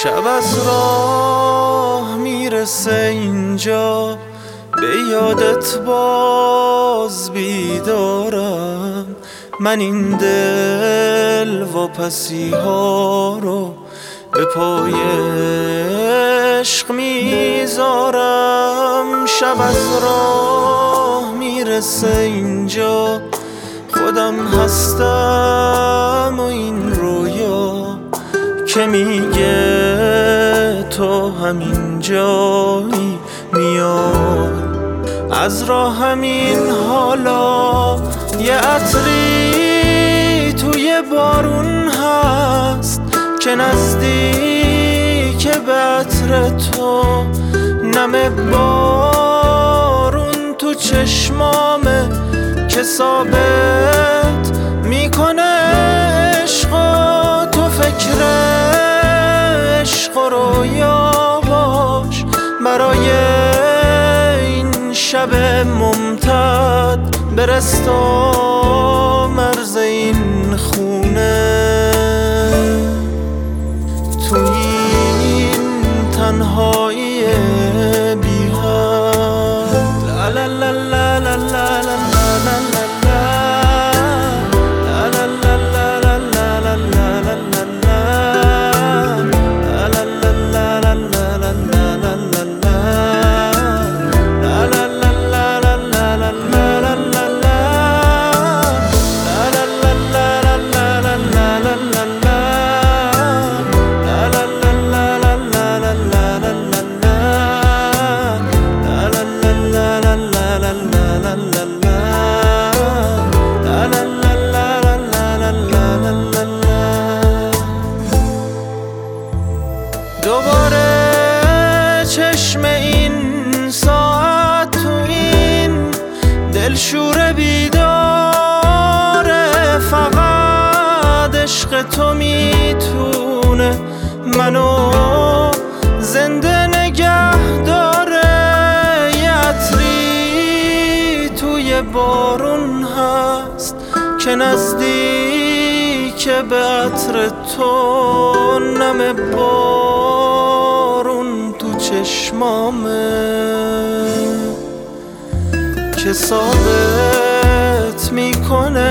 شب از راه میرسه اینجا، به یادت باز بیدارم. من این دل و پسی ها رو به پای عشق میذارم. شب از راه میرسه اینجا، خودم هستم و این رویا که میگه تو همین جایی میای. از راه همین حالا یه عطری توی بارون هست که نزدیک به عطر تو. نم بارون تو چشمامه که ثابت میکنه عشقا. تو فکر عشق و رویا باش برای این شب ممتد. برس تا مرز این خونه، تو این تنهایی بی حد. لا لا لا لا لا لا لا لا دوباره چشم این ساعت تو این دلشور بیداره. فقط عشق تو میتونه منو زنده نگه داره. یه عطری توی بارون هست که نزدیک به عطر تو. نم بارون تو چشمامه که ثابت میکنه